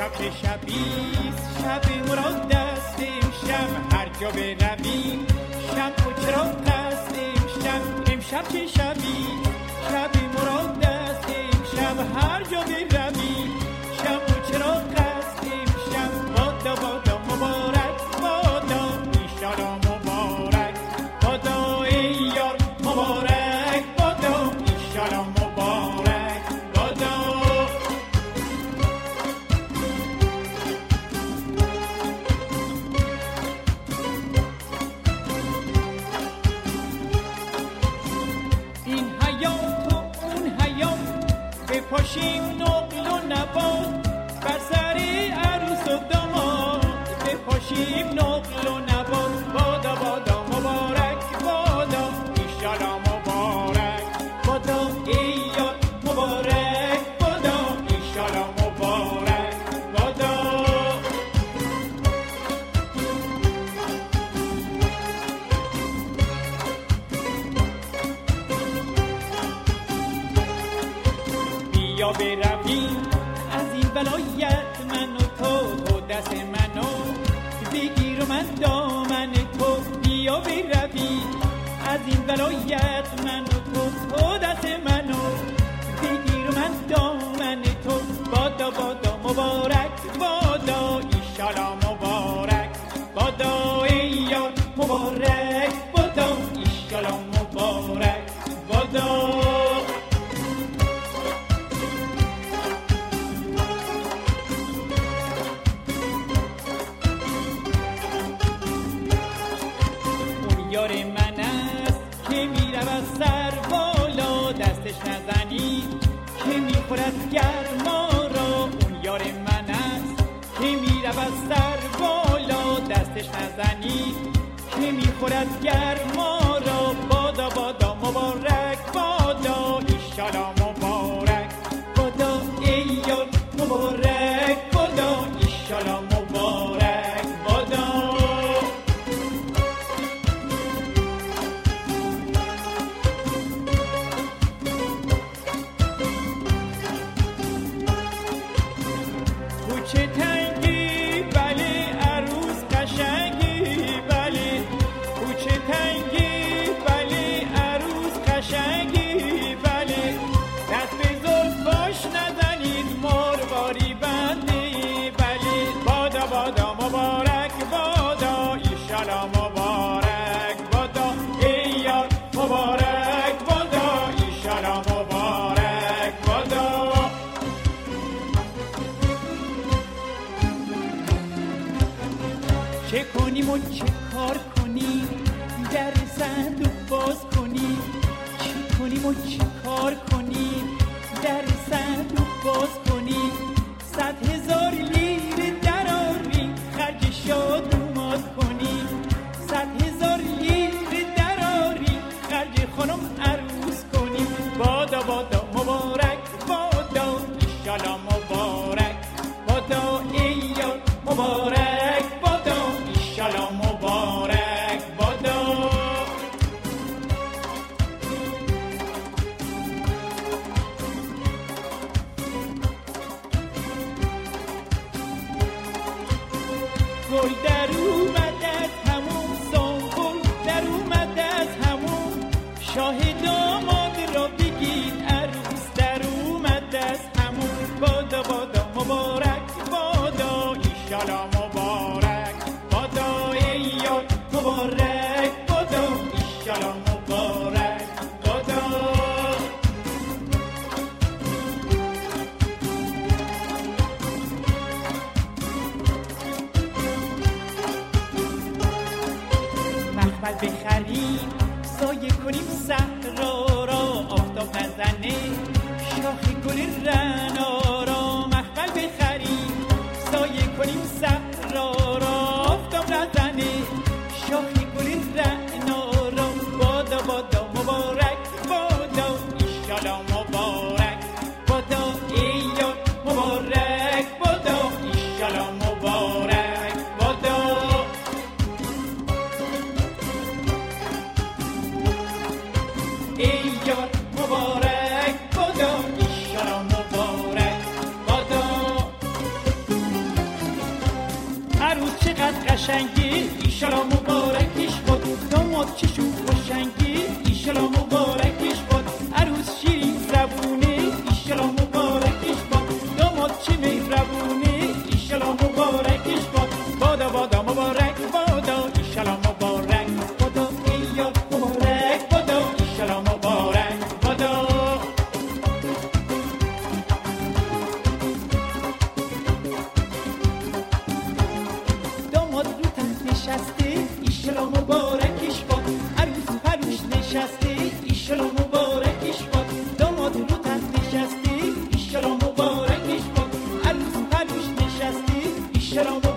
امشب که شبیست شب مراد است امشب هر جا برویم شب و چراغ است امشب که شبیست شب مراد است امشب هر جا برویم شب و چراغ است امشب بادا بادا مبارک بادا ایشالا مبارک بادا ای یار مبارک بادا ایشالا مبارک بادا. این حیات و اون حیات بپاشیم نقل و نبات بر سر عروس و داماد بپاشیم نقل و نبات بادا بادا مبارک بادا ایشالا مبارک بادا ای یار مبارک بادا ایشالا مبارک بادا. بیا برویم از این ولایت من و تو دست منو بگیر و من دامن تو بیا برویم از این ولایت من و تو دست منو بگیر و من دامن تو بادا بادا مبارک بادا ایشالا مبارک بادا ای یار مبارک بادا ایشالا مبارک بادا. یار من است که میرود سر بالا دستش نزنی که میخورد گرما را اون یار من است که میرود سر بالا دستش نزنی که میخورد گرما را بادا بادا مبارک بادا ایشالا مبارک بادا ای یار مبارک بادا ایشالا مبارک بادا. کوچه تنگی بله عروس قشنگی بله کوچه تنگی بله عروس قشنگی بله دست به زلفاش نزنید مرواری بنده بله بادا بادا مبارک بادا ایشالا مبارک بادا ای یار مبارک بادا ایشالا مبارک بادا. چه کنیم و چه کار کنیم در صندوق باز کنیم چه کنیم و چه کار کنیم در صندوق باز کنیم 100,000 لیره درآریم خرج شادومات کنیم 100,000 لیره درآریم خرج خانم عروس کنیم بادا بادا مبارک بادا ایشالا مبارک بادا ای یار مبارک بادا ایشالا مبارک بادا. گل در اومد از همون سنبول در اومد از همون شاه داماد را بگید عروس در اومد از همون بادا بادا مبارک بادا ایشالا مبارک بادا ای یار مبارک بادا ایشالا مبارک بادا. مخمل بخریم سایه کنیم صحرا را آفتاب نزنه شاخ گل رعنا را مخمل بخریم سایه کنیم صحرا را آفتاب نزنه شاخ گل رعنا را بادا بادا مبارک بادا ایشالا مبارک بادا ای یار مبارک بادا ایشالا مبارک بادا. ای یار مبارک بادا ایشالا مبارک بادا. قشنگی ایشالا مبارکش باد، داماد چشم خوشنگی ایشالا مبارکش باد، عروس شیرین زبونه ایشالا مبارکش باد، داماد چه مهربونه ایشالا مبارکش باد، بادا بادا مبارک بادا ایشالا مبارک بادا، ای یار مبارک بادا ایشالا مبارک بادا. داماد رو تخت نشسته ایشالا مبارکش باد، عروس پروش نشسته ایشالا مبارکش باد، داماد رو تخت نشسته ایشالا مبارکش باد، عروس پروش نشسته ایشالا